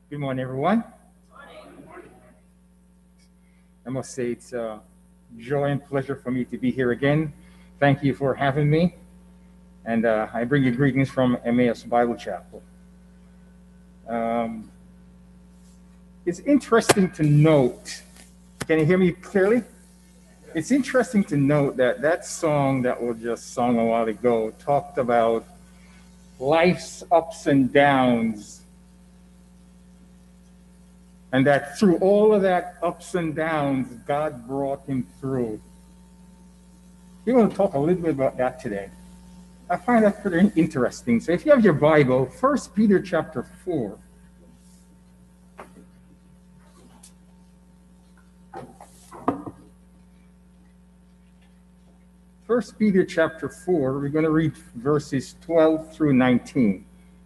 Good morning, everyone. I must say it's a joy and pleasure for me to be here again. Thank you for having me. And I bring you greetings from Emmaus Bible Chapel. Um, it's interesting to note, can you hear me clearly? It's interesting to note that that song that was just sung a while ago talked about life's ups and downs, and that through all of that ups and downs, God brought him through. We want to talk a little bit about that today. I find that pretty interesting. So if you have your Bible, 1 Peter chapter 4. First Peter chapter 4, we're going to read verses 12 through 19.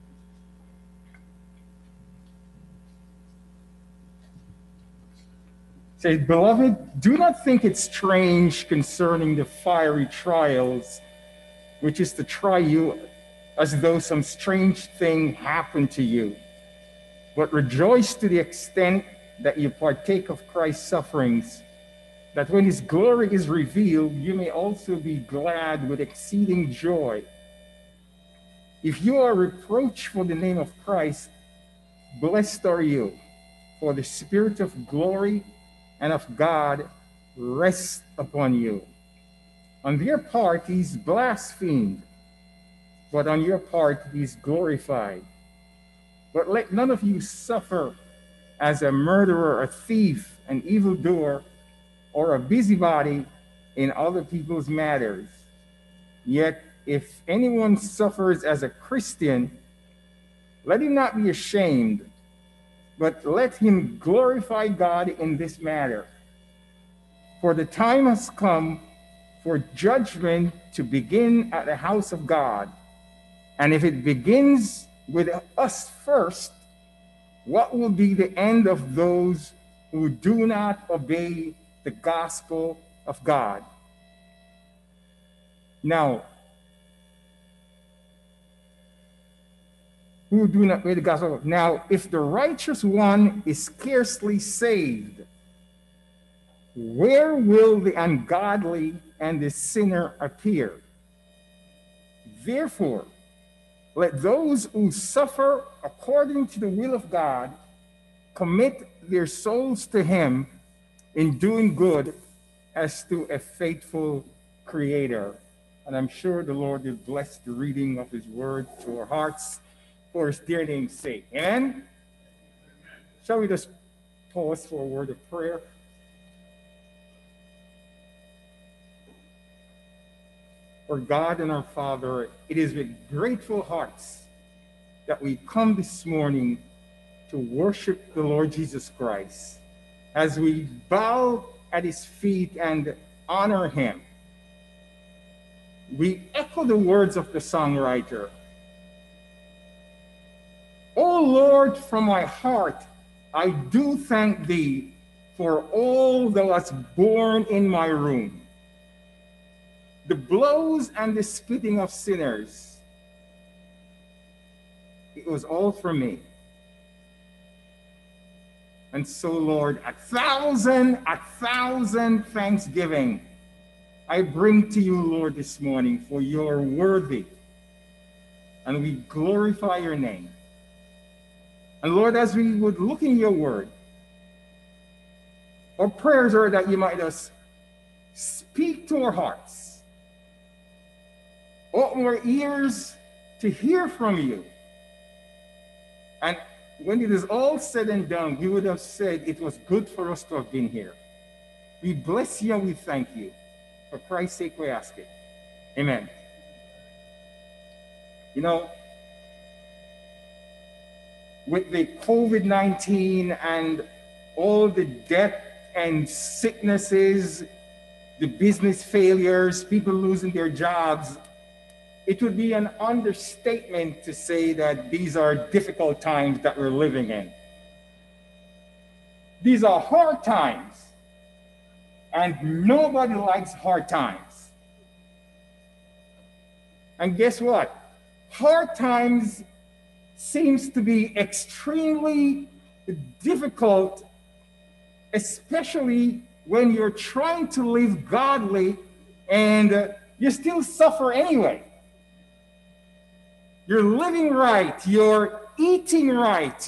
It says, "Beloved, do not think it strange concerning the fiery trials, which is to try you as though some strange thing happened to you. But rejoice to the extent that you partake of Christ's sufferings, that when his glory is revealed, you may also be glad with exceeding joy. If you are reproached for the name of Christ, blessed are you, for the Spirit of glory and of God rests upon you. On their part, he's blasphemed, but on your part, he's glorified. But let none of you suffer as a murderer, a thief, an evildoer, or a busybody in other people's matters. Yet if anyone suffers as a Christian, let him not be ashamed, but let him glorify God in this matter. For the time has come for judgment to begin at the house of God. And if it begins with us first, what will be the end of those who do not obey the gospel of God?" Now, who do not obey the gospel? Now, if the righteous one is scarcely saved, where will the ungodly and the sinner appear? Therefore, let those who suffer according to the will of God commit their souls to him in doing good as to a faithful creator. And I'm sure the Lord will bless the reading of his word to our hearts for his dear name's sake. Amen? Shall we just pause for a word of prayer? Our God and our Father, it is with grateful hearts that we come this morning to worship the Lord Jesus Christ. As we bow at his feet and honor him, we echo the words of the songwriter. "O Lord, from my heart, I do thank thee for all thou hast borne in my room. The blows and the spitting of sinners, it was all for me. And so, Lord, a thousand thanksgiving I bring to you, Lord, this morning, for you're worthy. And we glorify your name. And Lord, as we would look in your word, our prayers are that you might just speak to our hearts, open our ears to hear from you. And when it is all said and done, we would have said it was good for us to have been here. We bless you and we thank you. For Christ's sake, we ask it. Amen. You know, with the COVID-19 and all the death and sicknesses, the business failures, people losing their jobs, it would be an understatement to say that these are difficult times that we're living in. These are hard times, and nobody likes hard times. And guess what? Hard times seems to be extremely difficult, especially when you're trying to live godly and you still suffer anyway. You're living right, you're eating right,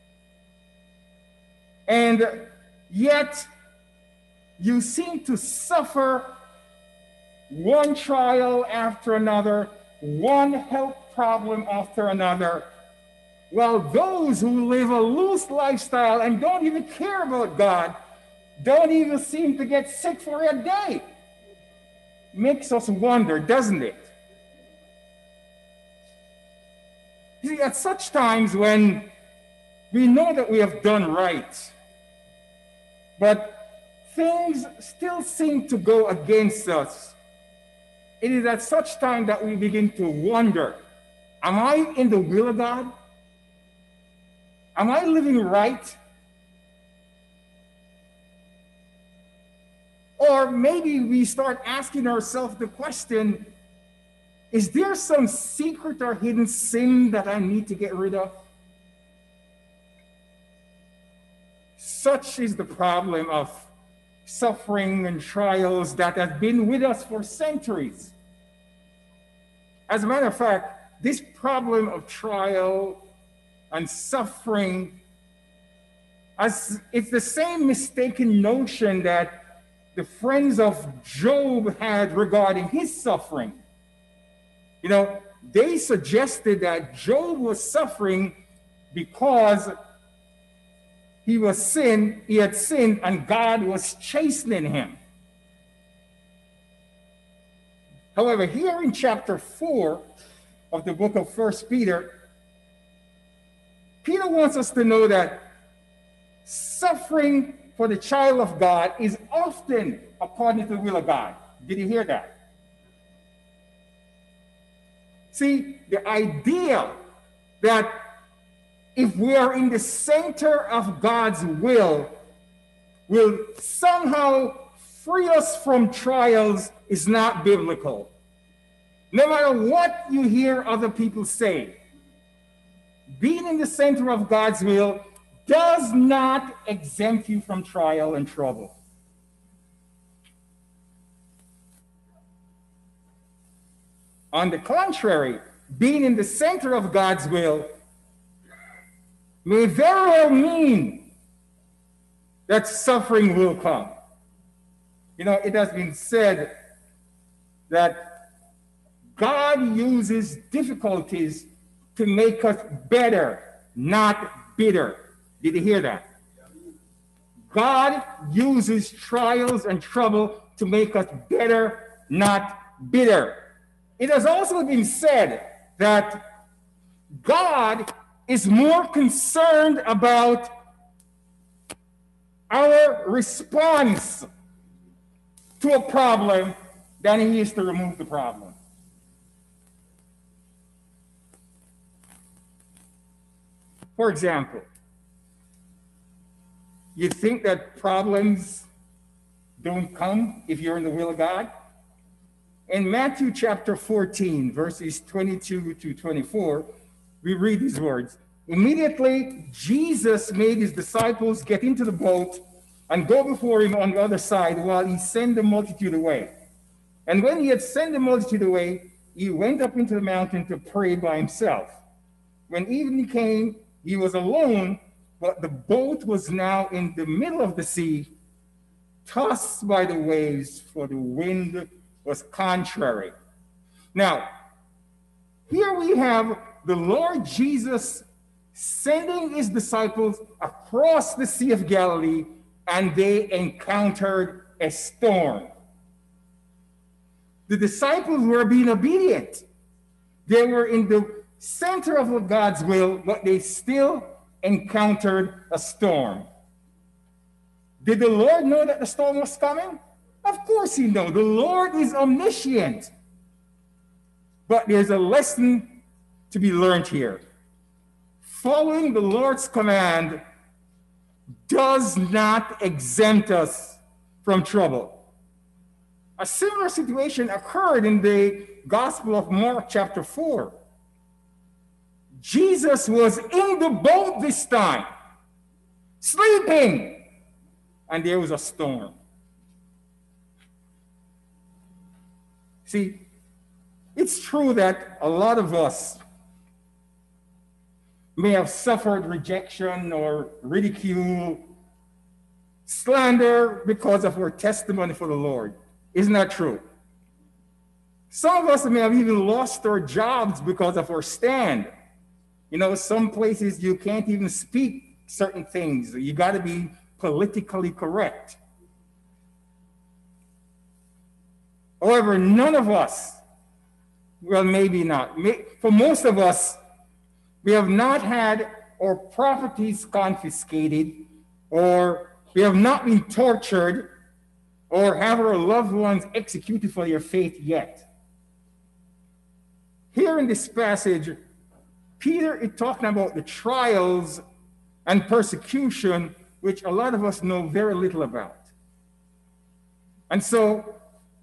and yet you seem to suffer one trial after another, one health problem after another, while those who live a loose lifestyle and don't even care about God don't even seem to get sick for a day. Makes us wonder, doesn't it? You see, at such times when we know that we have done right, but things still seem to go against us, it is at such time that we begin to wonder, am I in the will of God? Am I living right? Or maybe we start asking ourselves the question, is there some secret or hidden sin that I need to get rid of? Such is the problem of suffering and trials that have been with us for centuries. As a matter of fact, this problem of trial and suffering, it's the same mistaken notion that the friends of Job had regarding his suffering. You know, they suggested that Job was suffering because he had sinned, and God was chastening him. However, here in chapter 4 of the book of 1 Peter, Peter wants us to know that suffering for the child of God is often according to the will of God. Did you hear that? See, the idea that if we are in the center of God's will somehow free us from trials is not biblical. No matter what you hear other people say, being in the center of God's will does not exempt you from trial and trouble. On the contrary, being in the center of God's will may very well mean that suffering will come. You know, it has been said that God uses difficulties to make us better, not bitter. Did you hear that? God uses trials and trouble to make us better, not bitter. It has also been said that God is more concerned about our response to a problem than he is to remove the problem. For example, you think that problems don't come if you're in the will of God? In Matthew chapter 14, verses 22 to 24, we read these words. Immediately, Jesus made his disciples get into the boat and go before him on the other side while he sent the multitude away. And when he had sent the multitude away, he went up into the mountain to pray by himself. When evening came, he was alone, but the boat was now in the middle of the sea, tossed by the waves, for the wind was contrary. Now, here we have the Lord Jesus sending his disciples across the Sea of Galilee, and they encountered a storm. The disciples were being obedient. They were in the center of God's will, but they still encountered a storm. Did the Lord know that the storm was coming? Of course he knew. The Lord is omniscient. But there's a lesson to be learned here. Following the Lord's command does not exempt us from trouble. A similar situation occurred in the Gospel of Mark chapter 4. Jesus was in the boat this time, sleeping, and there was a storm. See, it's true that a lot of us may have suffered rejection or ridicule, slander because of our testimony for the Lord. Isn't that true? Some of us may have even lost our jobs because of our stand. You know, some places you can't even speak certain things. You got to be politically correct. However, none of us, well, maybe not. For most of us, we have not had our properties confiscated, or we have not been tortured, or have our loved ones executed for their faith yet. Here in this passage, Peter is talking about the trials and persecution, which a lot of us know very little about. And so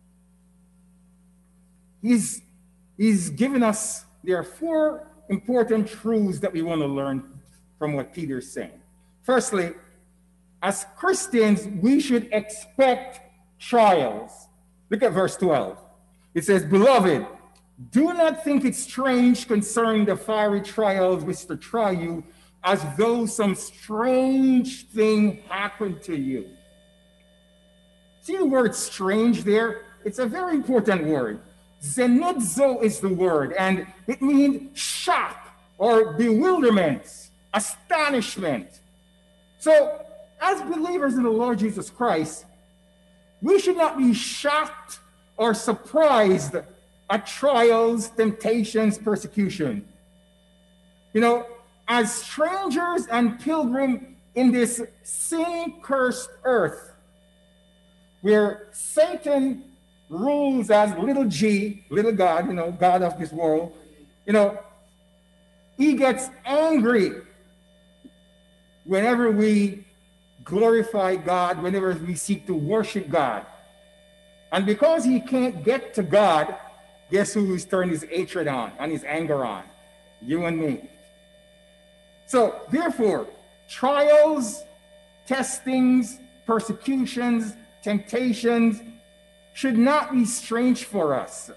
he's given us, there are four important truths that we want to learn from what Peter is saying. Firstly, as Christians, we should expect trials. Look at verse 12. It says, "Beloved, do not think it strange concerning the fiery trials which to try you, as though some strange thing happened to you." See the word strange there? It's a very important word. Zenidzo is the word, and it means shock or bewilderment, astonishment. So, as believers in the Lord Jesus Christ, we should not be shocked or surprised at trials, temptations, persecution. You know, as strangers and pilgrims in this sin-cursed earth, where Satan rules as little g, little God, you know, God of this world, you know, he gets angry whenever we glorify God, whenever we seek to worship God. And because he can't get to God, guess who he's turned his hatred on and his anger on? You and me. So, therefore, trials, testings, persecutions, temptations should not be strange for us.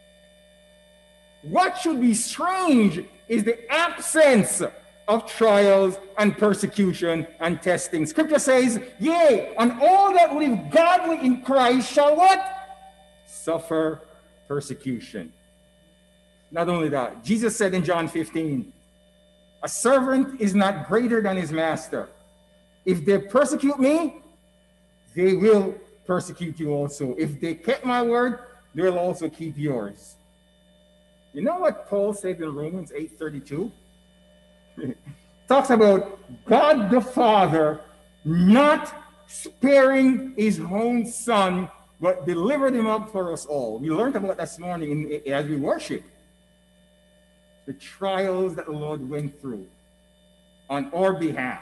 What should be strange is the absence of trials and persecution and testing. Scripture says, "Yea, and all that live godly in Christ shall" what? "Suffer persecution." Not only that, Jesus said in John 15, "A servant is not greater than his master. If they persecute me, they will persecute you also. If they kept my word, they will also keep yours." You know what Paul said in Romans 8:32? Talks about God the Father not sparing his own son, but delivered him up for us all. We learned about that this morning as we worship. The trials that the Lord went through on our behalf.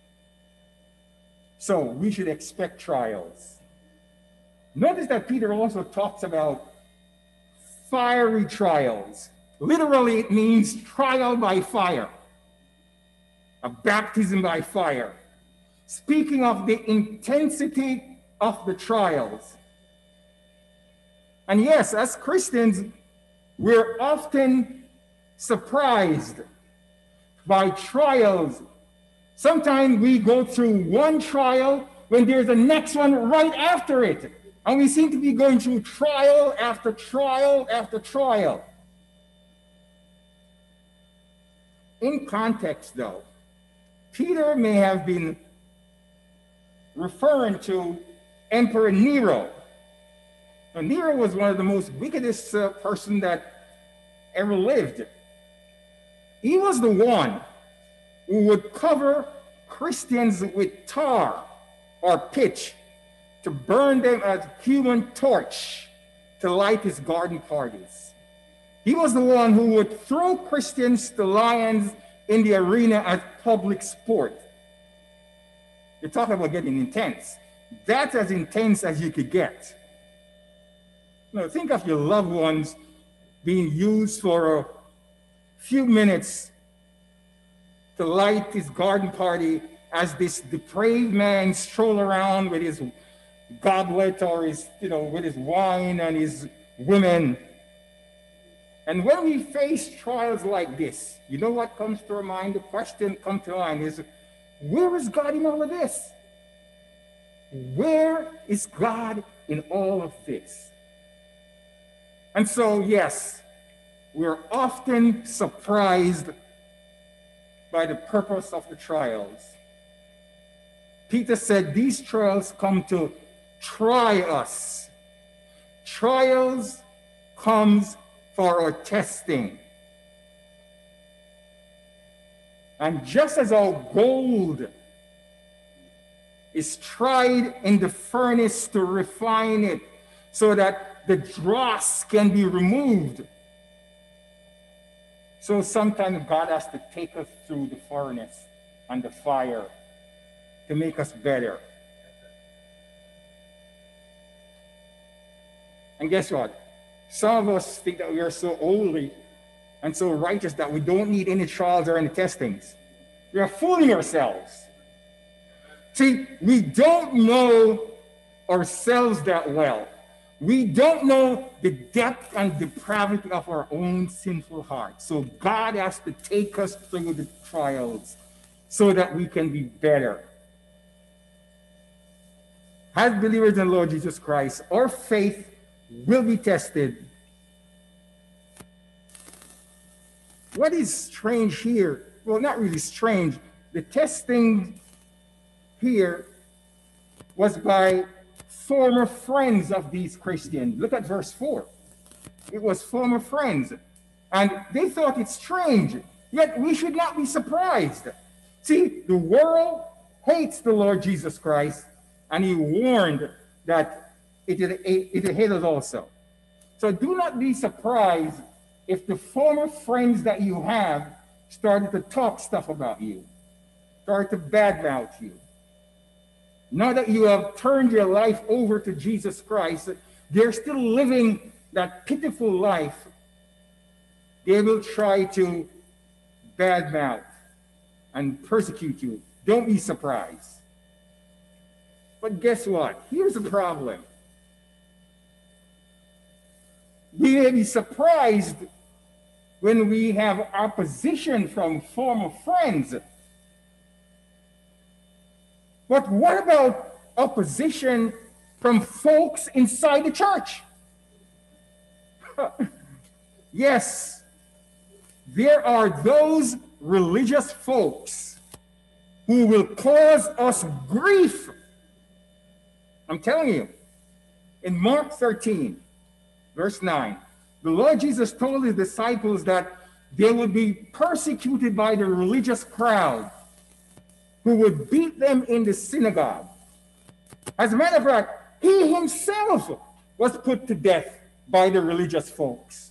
So we should expect trials. Notice that Peter also talks about fiery trials. Literally, it means trial by fire, a baptism by fire. Speaking of the intensity of the trials. And yes, as Christians, we're often surprised by trials. Sometimes we go through one trial when there's a next one right after it. And we seem to be going through trial after trial after trial. In context, though, Peter may have been referring to Emperor Nero. Now, Nero was one of the most wickedest person that ever lived. He was the one who would cover Christians with tar or pitch to burn them as human torch to light his garden parties. He was the one who would throw Christians to lions in the arena as public sport. You're talking about getting intense. That's as intense as you could get. Now, think of your loved ones being used for a few minutes to light his garden party as this depraved man stroll around with his goblet or his, with his wine and his women. And when we face trials like this, you know what comes to our mind? The question comes to mind is, where is God in all of this? Where is God in all of this? And so, yes, we're often surprised by the purpose of the trials. Peter said these trials come to try us. Trials comes for our testing. And just as our gold is tried in the furnace to refine it so that the dross can be removed, so sometimes God has to take us through the furnace and the fire to make us better. And guess what? Some of us think that we are so holy and so righteous that we don't need any trials or any testings. We are fooling ourselves. See, we don't know ourselves that well. We don't know the depth and depravity of our own sinful heart. So God has to take us through the trials so that we can be better. As believers in the Lord Jesus Christ, our faith will be tested. What is strange here? Well, not really strange. The testing here was by former friends of these Christians. Look at verse 4. It was former friends. And they thought it strange. Yet we should not be surprised. See, the world hates the Lord Jesus Christ, and he warned that it hate us also. So do not be surprised if the former friends that you have started to talk stuff about you, started to badmouth you. Now that you have turned your life over to Jesus Christ, they're still living that pitiful life. They will try to badmouth and persecute you. Don't be surprised. But guess what? Here's the problem. We may be surprised when we have opposition from former friends. But what about opposition from folks inside the church? Yes, there are those religious folks who will cause us grief. I'm telling you, in Mark 13, verse 9, the Lord Jesus told his disciples that they would be persecuted by the religious crowd who would beat them in the synagogue. As a matter of fact, he himself was put to death by the religious folks.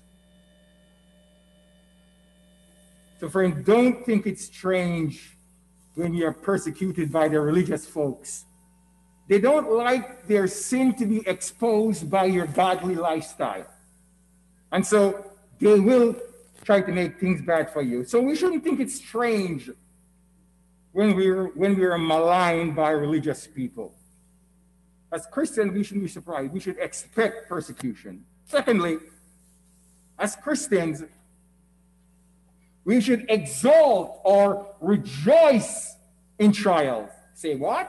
So friend, don't think it's strange when you're persecuted by the religious folks. They don't like their sin to be exposed by your godly lifestyle. And so they will try to make things bad for you. So we shouldn't think it's strange when we're maligned by religious people. As Christians, we shouldn't be surprised. We should expect persecution. Secondly, as Christians, we should exalt or rejoice in trials. Say what?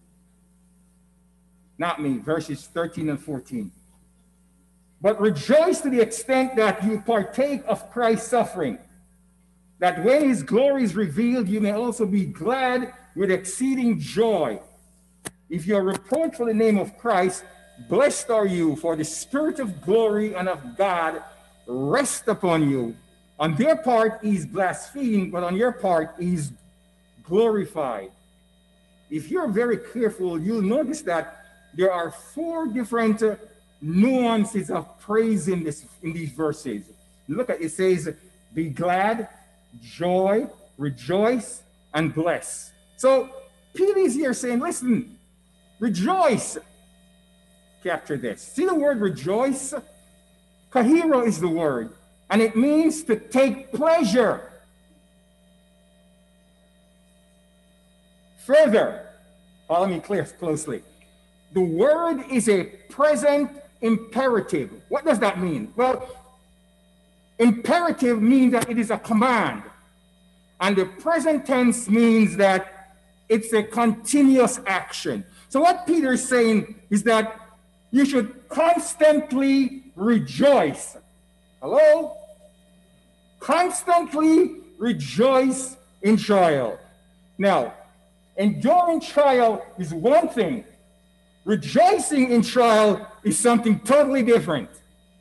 Not me, verses 13 and 14. But rejoice to the extent that you partake of Christ's suffering, that when his glory is revealed, you may also be glad with exceeding joy. If you are reproached for the name of Christ, blessed are you, for the Spirit of glory and of God rest upon you. On their part, he is blasphemed, but on your part, he is glorified. If you're very careful, you'll notice that there are 4 different nuances of praise in these verses. Look at it, says, be glad, joy, rejoice, and bless. So Peter is here saying, listen, rejoice. Capture this. See the word rejoice? Kahiro is the word, and it means to take pleasure. Further, follow me closely. The word is a present imperative. What does that mean? Well, imperative means that it is a command. And the present tense means that it's a continuous action. So what Peter is saying is that you should constantly rejoice. Hello? Constantly rejoice in trial. Now, enduring trial is one thing. Rejoicing in trial is something totally different.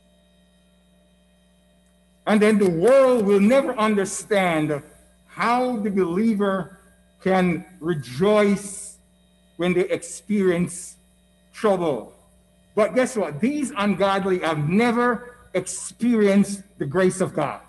And then the world will never understand how the believer can rejoice when they experience trouble. But guess what? These ungodly have never experienced the grace of God.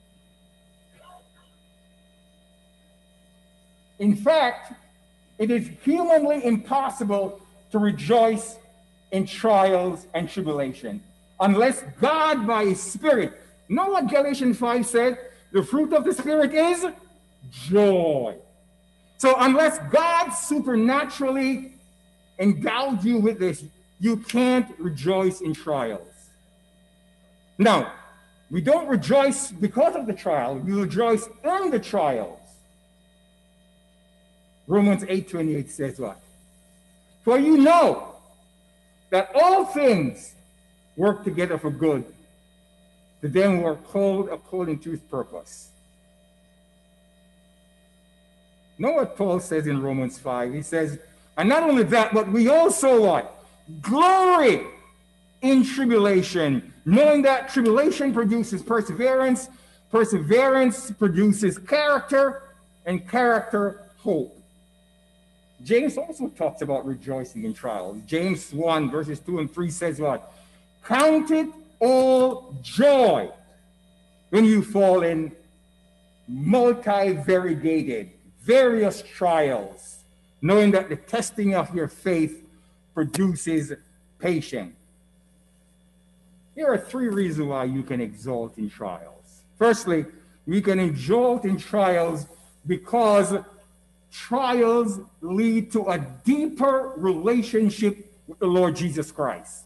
In fact, it is humanly impossible to rejoice in trials and tribulation unless God, by His Spirit, know what Galatians 5 said? The fruit of the Spirit is joy. So unless God supernaturally endows you with this, you can't rejoice in trials. Now, we don't rejoice because of the trial. We rejoice in the trials. Romans 8:28 says what? For you know that all things work together for good to them who are called according to His purpose. Know what Paul says in Romans 5? He says, and not only that, but we also what? Glory in tribulation, knowing that tribulation produces perseverance, perseverance produces character, and character hope. James also talks about rejoicing in trials. James 1 verses 2 and 3 says what? Count it all joy when you fall in multi-variegated, various trials, knowing that the testing of your faith produces patience. Here are 3 reasons why you can exult in trials. Firstly, we can exult in trials because trials lead to a deeper relationship with the Lord Jesus Christ.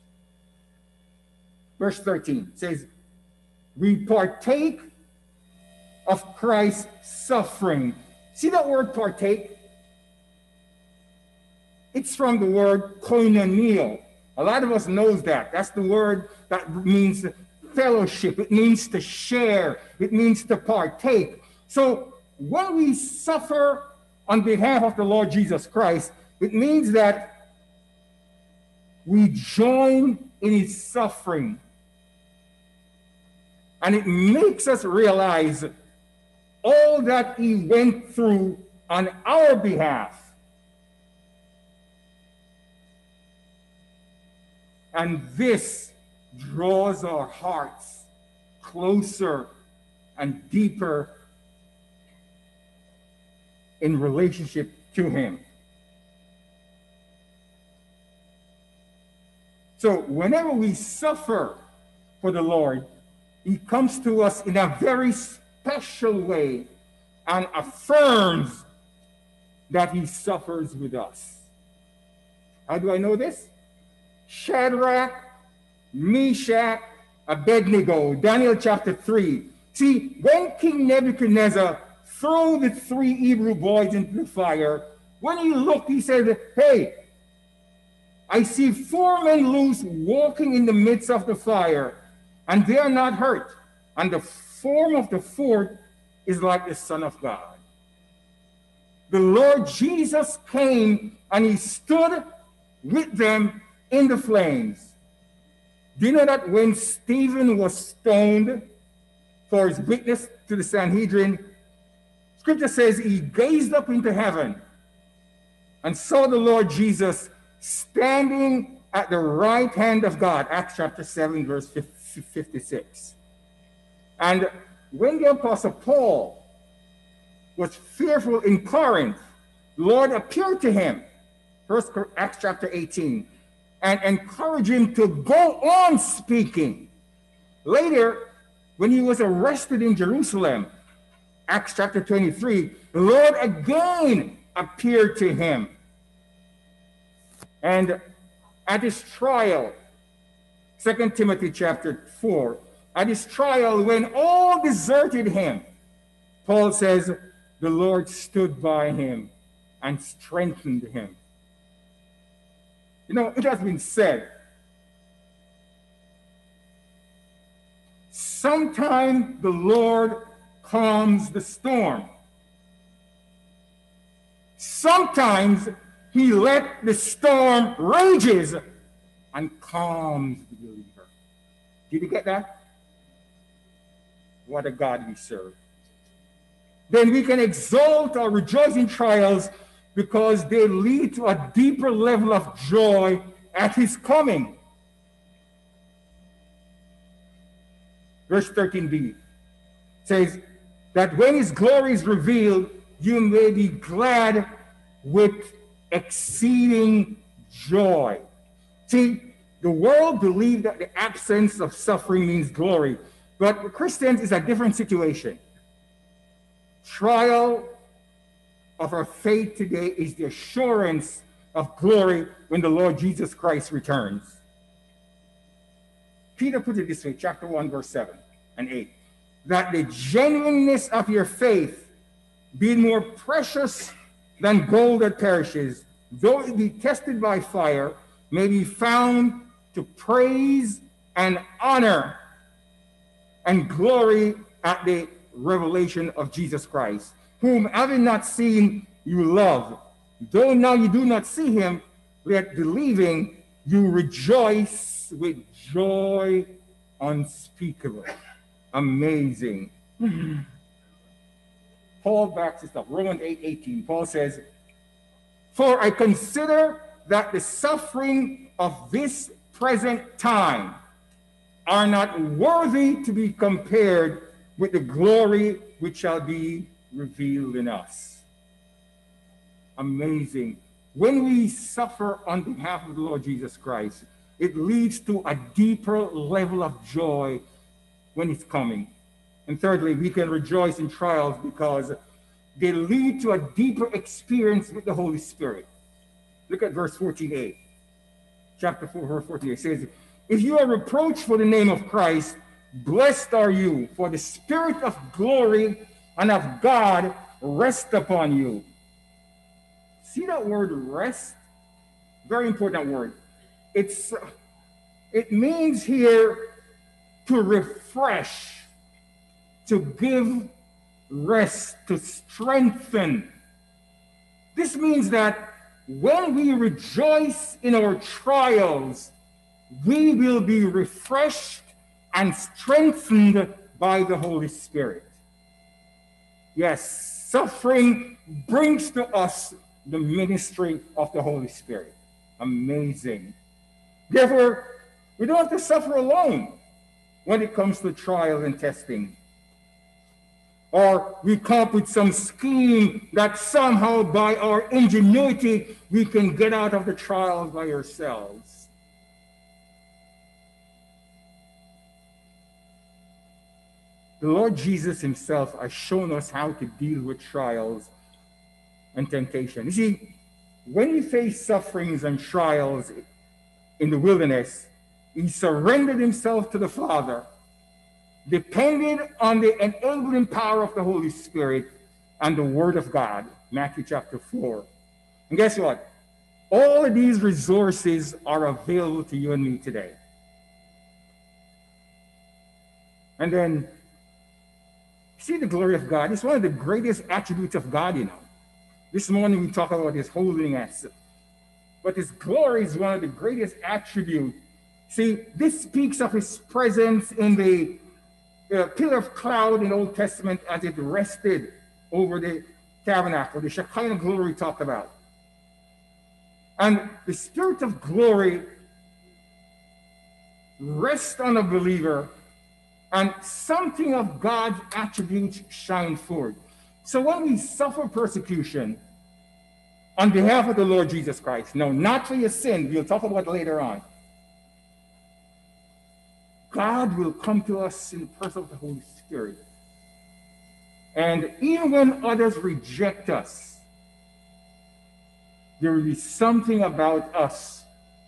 Verse 13 says, we partake of Christ's suffering. See that word partake? It's from the word koinonia. A lot of us knows that. That's the word that means fellowship. It means to share. It means to partake. So when we suffer on behalf of the Lord Jesus Christ, it means that we join in His suffering. And it makes us realize all that He went through on our behalf. And this draws our hearts closer and deeper in relationship to Him. So whenever we suffer for the Lord, He comes to us in a very special way and affirms that He suffers with us. How do I know this? Shadrach, Meshach, Abednego, Daniel chapter 3. See, when King Nebuchadnezzar threw the 3 Hebrew boys into the fire, when he looked, he said, hey, I see 4 men loose walking in the midst of the fire, and they are not hurt. And the form of the 4th is like the Son of God. The Lord Jesus came and He stood with them in the flames. Do you know that when Stephen was stoned for his witness to the Sanhedrin, Scripture says he gazed up into heaven and saw the Lord Jesus standing at the right hand of God, Acts chapter 7, verse 56. And when the Apostle Paul was fearful in Corinth, the Lord appeared to him, first Acts chapter 18, and encouraged him to go on speaking. Later, when he was arrested in Jerusalem, Acts chapter 23, the Lord again appeared to him. And at his trial, 2 Timothy chapter 4, at his trial, when all deserted him, Paul says, the Lord stood by him and strengthened him. You know, it has been said, sometimes the Lord calms the storm. Sometimes he let the storm rages and calms the believer. Did you get that? What a God we serve. Then we can exalt or rejoice in trials because they lead to a deeper level of joy at his coming. Verse 13b says that when his glory is revealed, you may be glad with exceeding joy. See, the world believes that the absence of suffering means glory, but for Christians is a different situation. Trial of our faith today is the assurance of glory when the Lord Jesus Christ returns. Peter put it this way, chapter 1, verse 7 and 8, that the genuineness of your faith, being more precious than gold that perishes, though it be tested by fire, may be found to praise and honor and glory at the revelation of Jesus Christ, whom having not seen, you love. Though now you do not see him, yet believing, you rejoice with joy unspeakable. Amazing. Paul backs this up. Romans 8:18. Paul says, for I consider that the suffering of this present time are not worthy to be compared with the glory which shall be revealed in us. Amazing. When we suffer on behalf of the Lord Jesus Christ, it leads to a deeper level of joy when it's coming. And thirdly, we can rejoice in trials because they lead to a deeper experience with the Holy Spirit. Look at verse 14a. Chapter 4, verse 14a. It says, if you are reproached for the name of Christ, blessed are you, for the Spirit of glory and of God rest upon you. See that word rest? Very important word. It means here to refresh, to give rest, to strengthen. This means that when we rejoice in our trials, we will be refreshed and strengthened by the Holy Spirit. Yes, suffering brings to us the ministry of the Holy Spirit. Amazing. Therefore, we don't have to suffer alone when it comes to trial and testing. Or we come up with some scheme that somehow by our ingenuity, we can get out of the trials by ourselves. The Lord Jesus himself has shown us how to deal with trials and temptation. You see, when we face sufferings and trials in the wilderness, he surrendered himself to the Father, depended on the enabling power of the Holy Spirit and the Word of God, Matthew chapter 4. And guess what? All of these resources are available to you and me today. And then, see the glory of God. It's one of the greatest attributes of God, you know. This morning we talk about his holiness, but his glory is one of the greatest attributes. See, this speaks of his presence in the pillar of cloud in the Old Testament as it rested over the tabernacle, the Shekinah glory talked about. And the Spirit of glory rests on a believer, and something of God's attributes shine forth. So when we suffer persecution on behalf of the Lord Jesus Christ, no, not for your sin, we'll talk about it later on, God will come to us in the person of the Holy Spirit. And even when others reject us, there will be something about us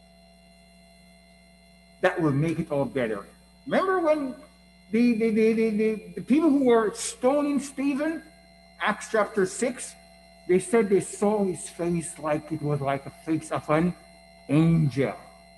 that will make it all better. Remember when the people who were stoning Stephen, Acts chapter 6, they said they saw his face like it was like a face of an angel.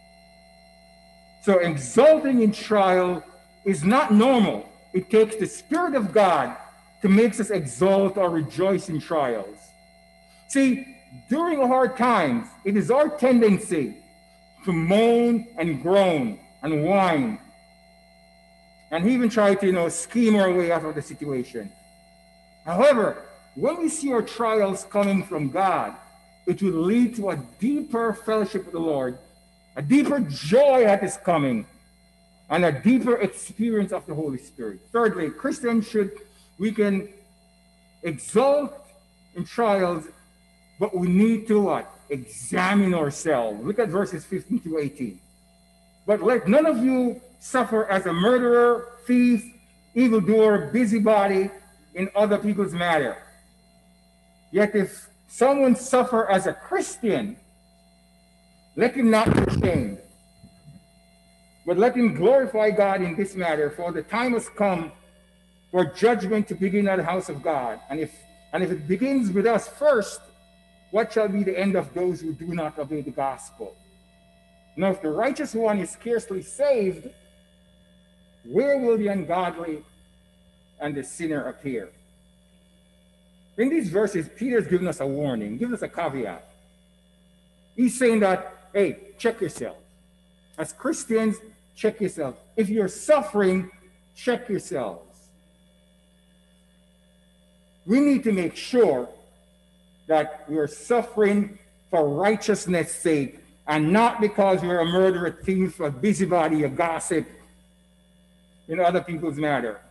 So exalting in trial is not normal. It takes the Spirit of God to make us exalt or rejoice in trials. See, during hard times, it is our tendency to moan and groan and whine and even try to, scheme our way out of the situation. However, when we see our trials coming from God, it will lead to a deeper fellowship with the Lord, a deeper joy that is coming, and a deeper experience of the Holy Spirit. Thirdly, Christians we can exalt in trials, but we need to what? Examine ourselves. Look at verses 15 to 18. But let none of you suffer as a murderer, thief, evildoer, busybody in other people's matter. Yet if someone suffer as a Christian, let him not be ashamed, but let him glorify God in this matter, for the time has come for judgment to begin at the house of God. And if it begins with us first, what shall be the end of those who do not obey the gospel? Now, if the righteous one is scarcely saved, where will the ungodly and the sinner appear? In these verses, Peter's giving us a warning, giving us a caveat. He's saying that, hey, check yourself. As Christians, check yourself. If you're suffering, check yourselves. We need to make sure that we are suffering for righteousness' sake and not because we're a murderer, a thief, a busybody, a gossip in other people's matter.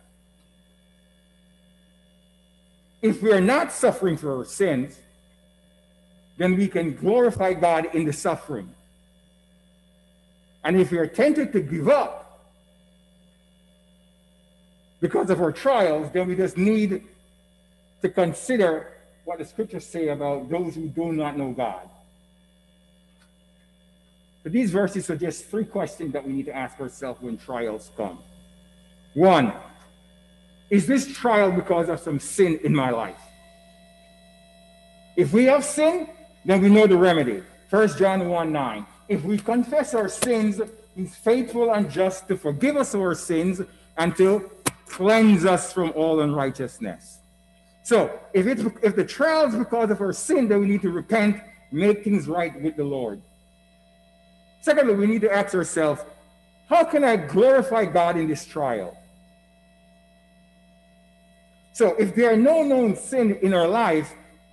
If we are not suffering for our sins, then we can glorify God in the suffering. And if we are tempted to give up because of our trials, then we just need to consider what the scriptures say about those who do not know God. So these verses suggest three questions that we need to ask ourselves when trials come. One, is this trial because of some sin in my life? If we have sin, then we know the remedy. 1 John 1:9. If we confess our sins, he's faithful and just to forgive us our sins and to cleanse us from all unrighteousness. So if the trial is because of our sin, then we need to repent, make things right with the Lord. Secondly, we need to ask ourselves, how can I glorify God in this trial? So if there are no known sin in our life,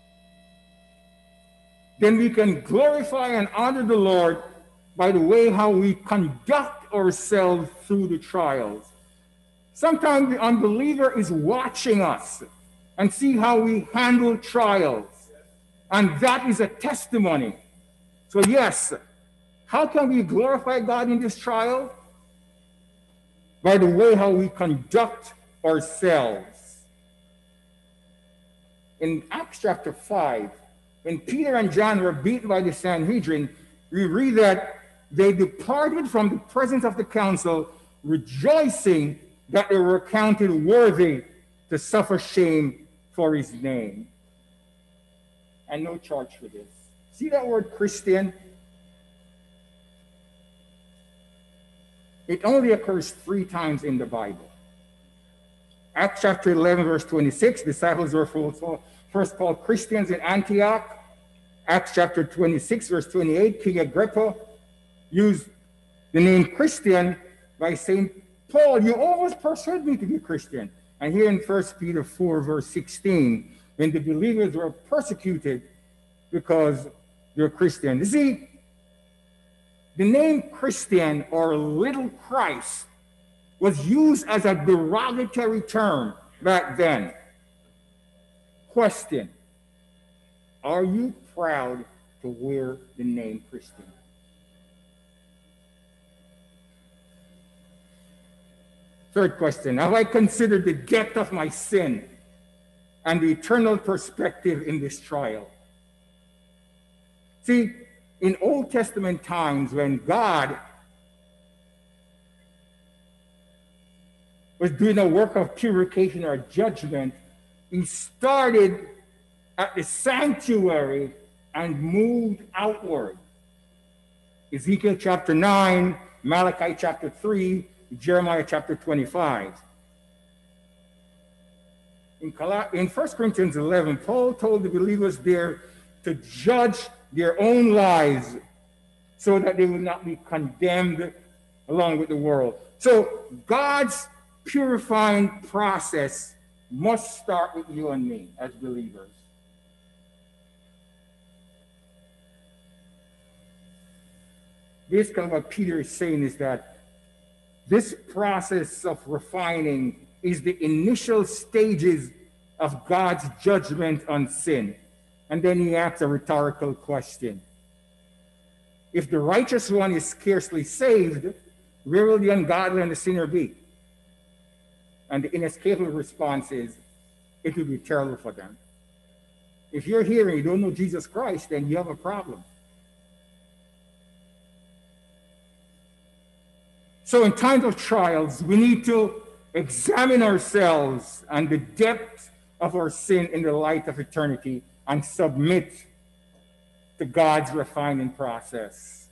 then we can glorify and honor the Lord by the way how we conduct ourselves through the trials. Sometimes the unbeliever is watching us and see how we handle trials. And that is a testimony. So yes, how can we glorify God in this trial? By the way how we conduct ourselves. In Acts chapter 5, when Peter and John were beaten by the Sanhedrin, we read that they departed from the presence of the council, rejoicing that they were counted worthy to suffer shame for his name. And no charge for this. See that word Christian? It only occurs 3 times in the Bible. Acts chapter 11, verse 26, disciples were first called Christians in Antioch. Acts chapter 26, verse 28, King Agrippa used the name Christian by saying, Paul, you almost persuaded me to be Christian. And here in 1 Peter 4, verse 16, when the believers were persecuted because they're Christian. You see, the name Christian or little Christ was used as a derogatory term back then. Question, are you proud to wear the name Christian? Third question, have I considered the depth of my sin and the eternal perspective in this trial? See, in Old Testament times, when God was doing a work of purification or judgment, he started at the sanctuary and moved outward. Ezekiel chapter 9, Malachi chapter 3, Jeremiah chapter 25. In 1 Corinthians 11, Paul told the believers there to judge their own lives so that they will not be condemned along with the world. So God's purifying process must start with you and me as believers. Basically, what Peter is saying is that this process of refining is the initial stages of God's judgment on sin. And then he asks a rhetorical question. If the righteous one is scarcely saved, where will the ungodly and the sinner be? And the inescapable response is, it will be terrible for them. If you're here and you don't know Jesus Christ, then you have a problem. So in times of trials, we need to examine ourselves and the depth of our sin in the light of eternity and submit to God's refining process.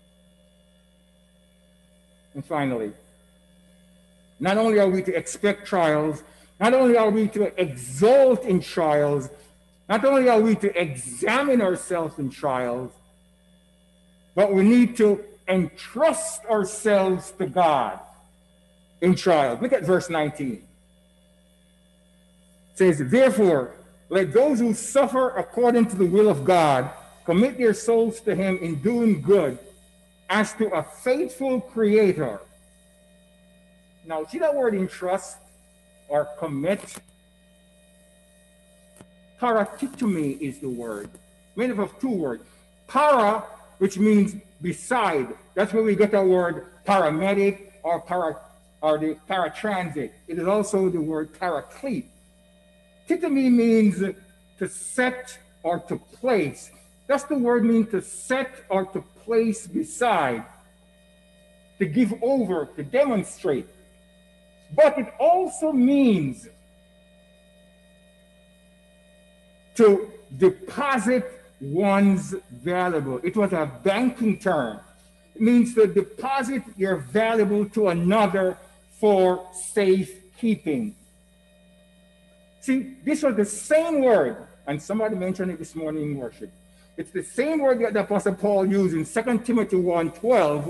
And finally, not only are we to expect trials, not only are we to exult in trials, not only are we to examine ourselves in trials, but we need to entrust ourselves to God in trials. Look at verse 19. It says, therefore, let those who suffer according to the will of God commit their souls to him in doing good as to a faithful creator. Now, see that word entrust or commit? Paratitome is the word, made up of two words. Para, which means beside. That's where we get the word paramedic or the paratransit. It is also the word paraclete. Titome means to set or to place. That's the word mean to set or to place beside, to give over, to demonstrate. But it also means to deposit one's valuable. It was a banking term. It means to deposit your valuable to another for safekeeping. See, this was the same word, and somebody mentioned it this morning in worship. It's the same word that the Apostle Paul used in 2 Timothy 1:12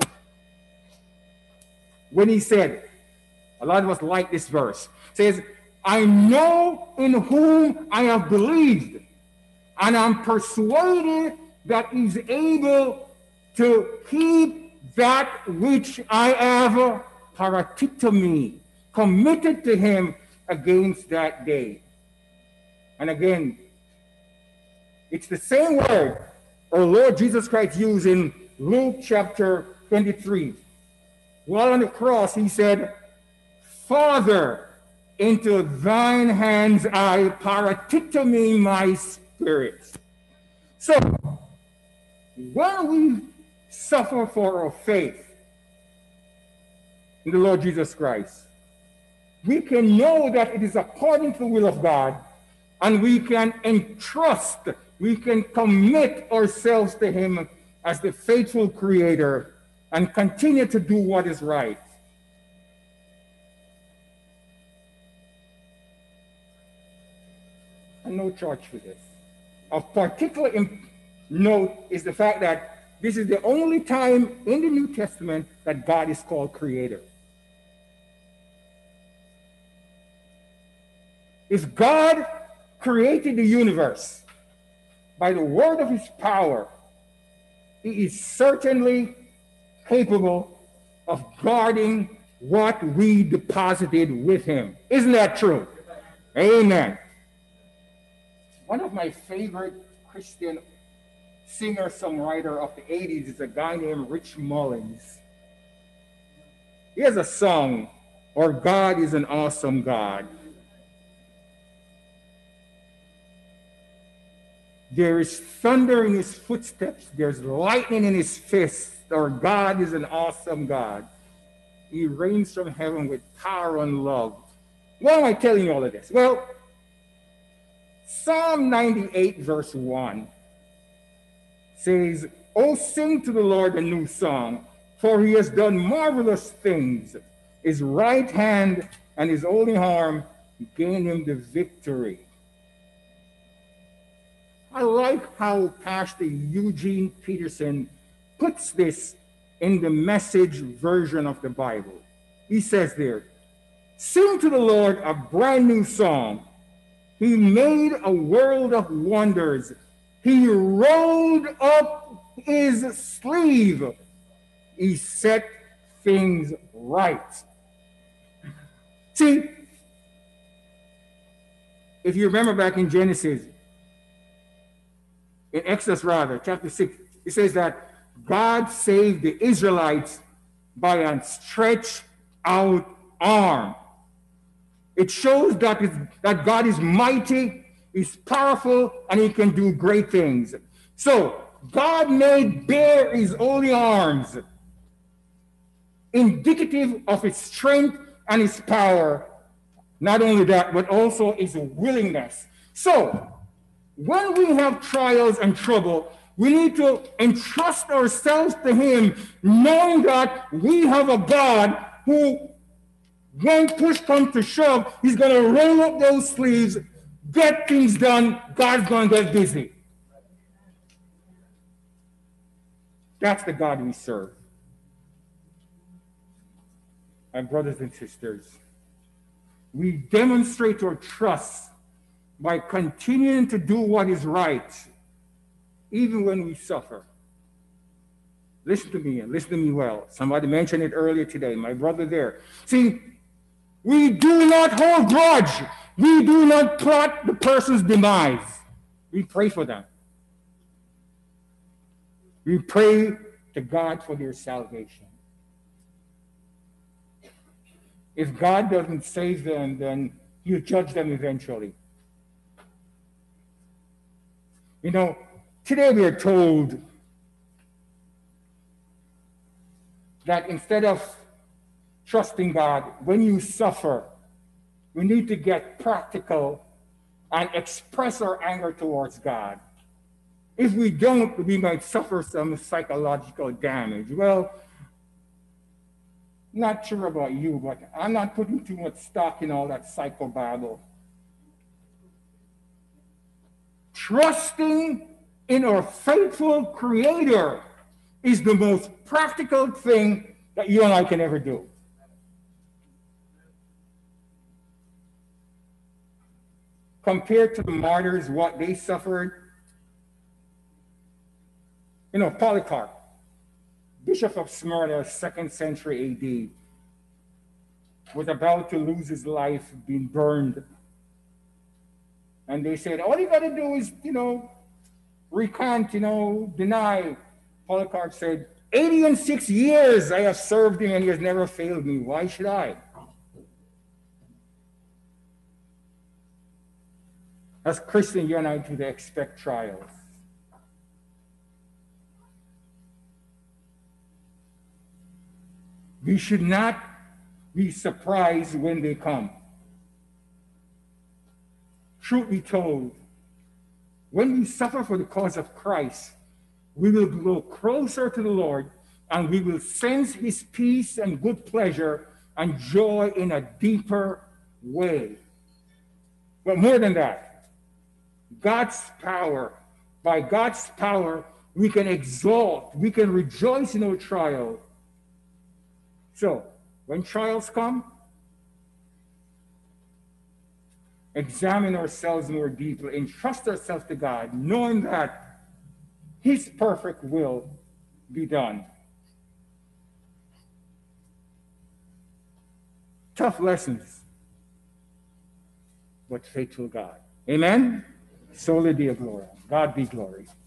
when he said, a lot of us like this verse, says, I know in whom I have believed, and I'm persuaded that he's able to keep that which I have paratitome, committed to him against that day. And again, it's the same word our Lord Jesus Christ used in Luke chapter 23. While on the cross, he said, Father, into thine hands I paratitome my spirit. So, when we suffer for our faith in the Lord Jesus Christ, we can know that it is according to the will of God, and we can entrust, we can commit ourselves to him as the faithful creator and continue to do what is right. And no charge for this. Of particular note is the fact that this is the only time in the New Testament that God is called creator. If God created the universe by the word of his power, he is certainly capable of guarding what we deposited with him. Isn't that true? Amen. One of my favorite Christian singer-songwriter of the 80s is a guy named Rich Mullins. He has a song, Our God is an Awesome God. There is thunder in his footsteps. There's lightning in his fist. Our God is an awesome God. He reigns from heaven with power and love. Why am I telling you all of this? Well, Psalm 98, verse 1 says, "Oh, sing to the Lord a new song, for he has done marvelous things. His right hand and his holy arm gained him the victory." I like how Pastor Eugene Peterson puts this in the Message version of the Bible. He says there, "Sing to the Lord a brand new song. He made a world of wonders. He rolled up his sleeve. He set things right." See, if you remember back in Genesis, in Exodus rather, chapter 6, it says that God saved the Israelites by a stretched out arm. It shows that God is mighty, he's powerful, and he can do great things. So God made bare his holy arms, indicative of his strength and his power. Not only that, but also his willingness. So when we have trials and trouble, we need to entrust ourselves to him, knowing that we have a God who, when push comes to shove, he's going to roll up those sleeves, get things done. God's going to get busy. That's the God we serve. My brothers and sisters, we demonstrate our trust by continuing to do what is right, even when we suffer. Listen to me, and listen to me well. Somebody mentioned it earlier today, my brother there. See, we do not hold grudge. We do not plot the person's demise. We pray for them. We pray to God for their salvation. If God doesn't save them, then he'll judge them eventually. You know, today we are told that instead of trusting God, when you suffer, we need to get practical and express our anger towards God. If we don't, we might suffer some psychological damage. Well, not sure about you, but I'm not putting too much stock in all that psychobabble. Trusting in our faithful Creator is the most practical thing that you and I can ever do. Compared to the martyrs, what they suffered, you know, Polycarp, Bishop of Smyrna, 2nd century AD, was about to lose his life, being burned. And they said, all you got to do is, recant, deny. Polycarp said, 86 years I have served him and he has never failed me. Why should I? As Christians, you and I do expect trials. We should not be surprised when they come. Truth be told, when we suffer for the cause of Christ, we will grow closer to the Lord and we will sense his peace and good pleasure and joy in a deeper way. But more than that, God's power, by God's power, we can exalt, we can rejoice in our trial. So, when trials come, examine ourselves more deeply, entrust ourselves to God, knowing that his perfect will be done. Tough lessons, but faithful God. Amen? Soli Deo Gloria. God be glory.